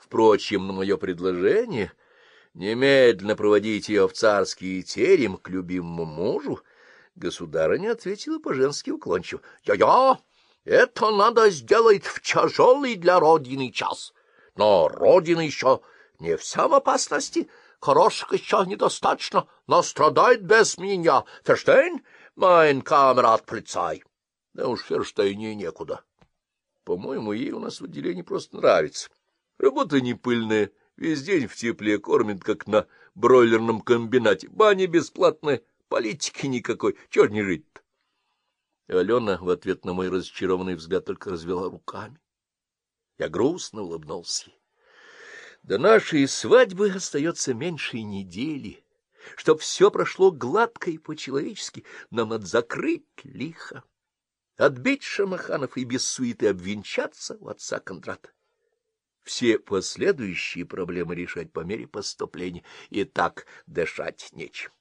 Впрочем, на мое предложение немедленно проводить ее в царский терем к любимому мужу государыня ответила по-женски уклончиво: «Я-я, это надо сделать в тяжелый для родины час. Но родина еще не вся в опасности, хороших еще недостаточно, но страдает без меня. Ферштейн, майн камерат полицай». Да уж Ферштейне некуда. По-моему, ей у нас в отделении просто нравится. Работа не пыльная, весь день в тепле, кормит, как на бройлерном комбинате. Баня бесплатная, политики никакой. Чего ж не жить-то? Алена в ответ на мой разочарованный взгляд только развела руками. Я грустно улыбнулся ей. До нашей свадьбы остается меньше недели. Чтоб все прошло гладко и по-человечески, нам надо закрыть лихо, отбить шамаханов и без суеты обвенчаться у отца Кондрата. Все последующие проблемы решать по мере поступления, и так дышать нечем.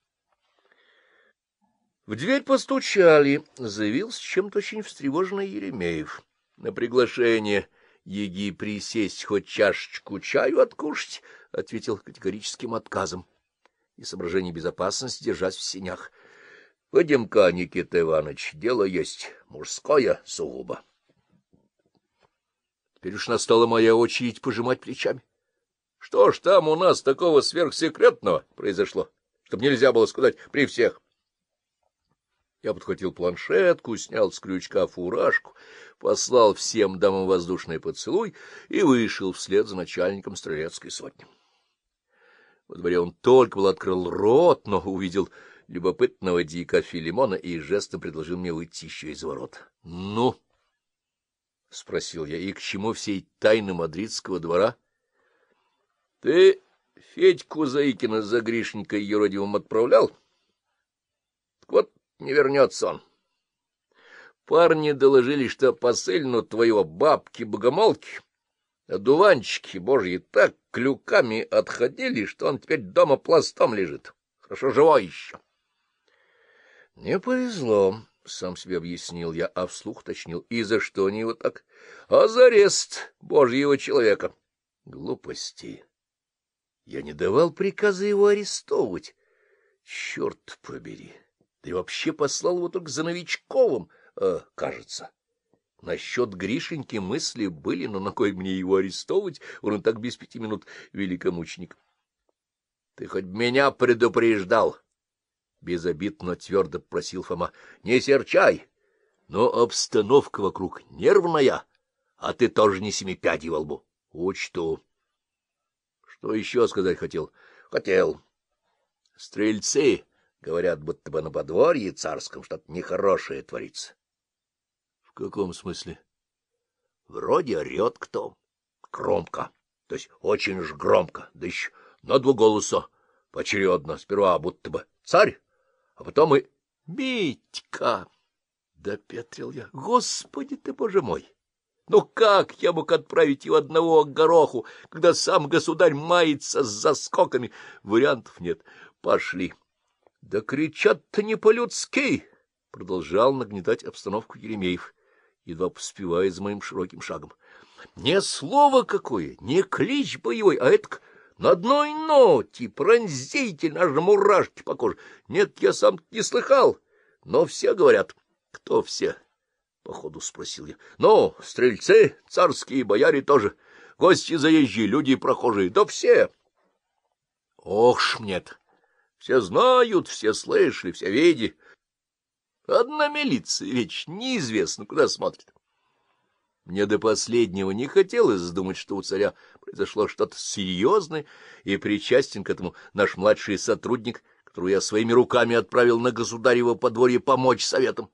В дверь постучали. Заявился чем-то очень встревоженный Еремеев. На приглашение Еги присесть хоть чашечку чаю откушать ответил категорическим отказом и соображение безопасности держать в сенях. — Пойдем-ка, Никита Иванович, дело есть, мужское сугубо. Теперь уж настала моя очередь пожимать плечами. Что ж там у нас такого сверхсекретного произошло, чтобы нельзя было сказать при всех? Я подхватил планшетку, снял с крючка фуражку, послал всем дамам воздушный поцелуй и вышел вслед за начальником стрелецкой сотни. Во дворе он только был открыл рот, но увидел любопытного дика Филимона и жестом предложил мне выйти еще из ворот. — Ну? — спросил я. — И к чему всей тайны мадридского двора? — Ты Федьку Заикина за Гришенькой юродивым отправлял? Так вот, не вернется он. Парни доложили, что посыльну твоего бабки-богомолки, одуванчики божьи так клюками отходили, что он теперь дома пластом лежит. Хорошо живой еще. — Не повезло, — сам себе объяснил я, а вслух уточнил. — И за что они его так? — А за арест божьего человека. — Глупости. Я не давал приказа его арестовывать. Черт побери. Да и вообще послал его только за Новичковым, кажется. Насчет Гришеньки мысли были, но на кой мне его арестовывать? Он и так без 5 минут великомученик. — Ты хоть меня предупреждал? — безобидно твердо просил Фома. — Не серчай, но обстановка вокруг нервная, а ты тоже не 7 пядей во лбу. — Учту. — Что еще сказать хотел? — Хотел. Стрельцы говорят, будто бы на подворье царском что-то нехорошее творится. — В каком смысле? — Вроде орет кто. Громко. То есть очень уж громко. Да еще на 2 голоса. Поочередно. Сперва будто бы царь, а потом и Митька. Допетрил я. Господи ты, боже мой! Ну как я мог отправить его одного к гороху, когда сам государь мается с заскоками? Вариантов нет. Пошли. — Да кричат-то не по-людски! — продолжал нагнетать обстановку Еремеев, едва поспевая за моим широким шагом. — Не слово какое, не клич боевой, а это на одной ноте, пронзительно, аж мурашки по коже. Нет, я сам не слыхал, но все говорят. — Кто все? — походу спросил я. — Ну, стрельцы, царские бояре тоже, гости заезжие, люди прохожие, да все. — Ох ж мне-то! Все знают, все слышали, все видели. Одна милиция ведь неизвестно, куда смотрит. Мне до последнего не хотелось думать, что у царя произошло что-то серьезное, и причастен к этому наш младший сотрудник, которого я своими руками отправил на государево подворье помочь советам.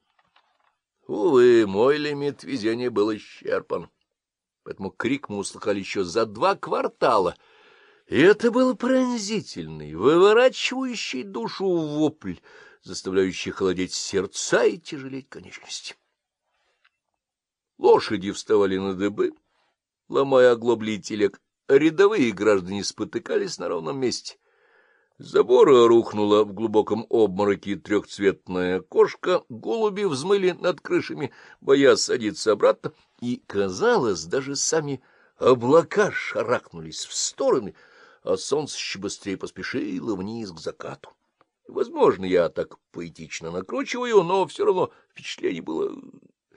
Увы, мой лимит везения был исчерпан. Поэтому крик мы услыхали еще за 2 квартала. И это был пронзительный, выворачивающий душу вопль, заставляющий холодеть сердца и тяжелеть конечности. Лошади вставали на дыбы, ломая оглобли и телег, рядовые граждане спотыкались на ровном месте. С забора рухнула в глубоком обмороке 3-цветная кошка, голуби взмыли над крышами, боясь садиться обратно, и, казалось, даже сами облака шарахнулись в стороны, а солнце еще быстрее поспешило вниз к закату. Возможно, я так поэтично накручиваю, но все равно впечатление было